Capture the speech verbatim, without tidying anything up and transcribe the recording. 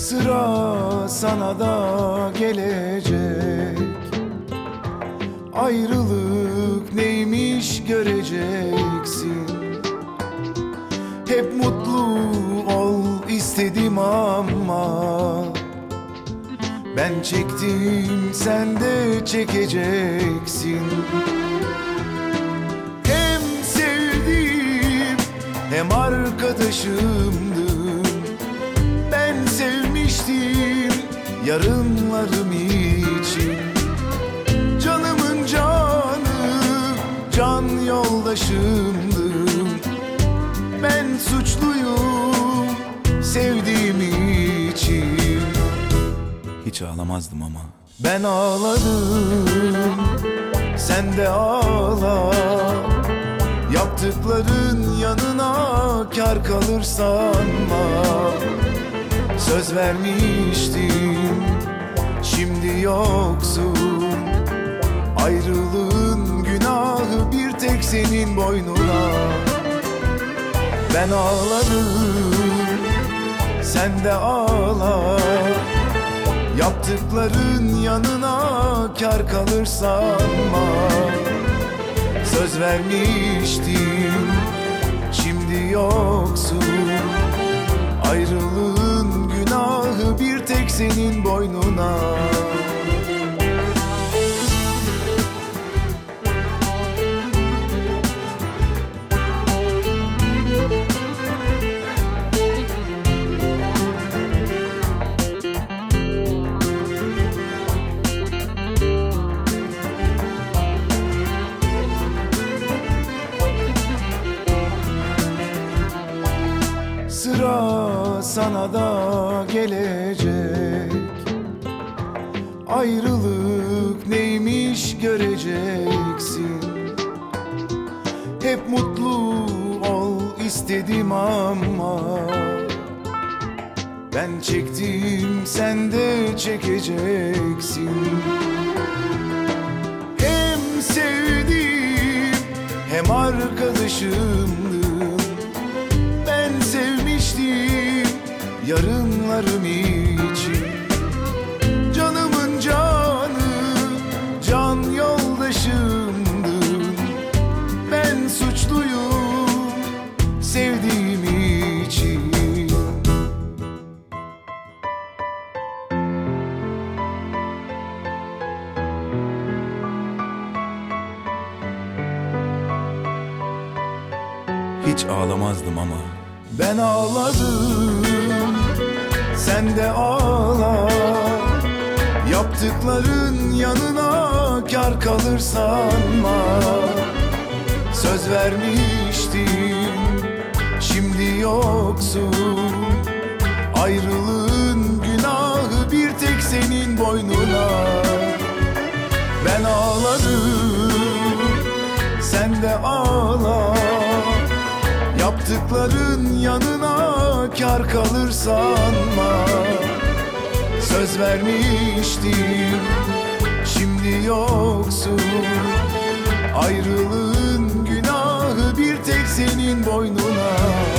Sıra sana da gelecek, ayrılık neymiş göreceksin. Hep mutlu ol istedim ama ben çektim, sen de çekeceksin. Hem sevdim hem arkadaşımdın. Ben sevmiştim yarınlarım için. Canımın canı, can yoldaşımdın. Ben suçluyum sevdiğim için. Hiç ağlamazdım ama Ben ağladım, sen de ağla. Yaptıkların yanına kar kalır sanma. Söz vermiştim, şimdi yoksun. Ayrılığın günahı bir tek senin boynuna. Ben ağladım, sen de ağla. Yaptıkların yanına kar kalır sanma. Söz vermiştim, şimdi yoksun. Ayrılığın günahı bir tek senin boynuna. Sıra sana da gelecek, ayrılık neymiş göreceksin. Hep mutlu ol istedim ama ben çektim, sen de çekeceksin. Hem sevdim hem arkadaşımdın. Ben sevmiştim yarınlarım için. Canımın canı, can yoldaşımdın. Ben suçluyum sevdiğim için. Hiç ağlamazdım ama Ben ağladım, sen de ağla. Yaptıkların yanına kar kalır sanma. Söz vermiştim, şimdi yoksun. Ayrılığın günahı bir tek senin boynuna. Ben ağladım, sen de ağla. Yaptıkların yanına kar kalır sanma. Söz vermiştim, şimdi yoksun. Ayrılığın günahı bir tek senin boynuna.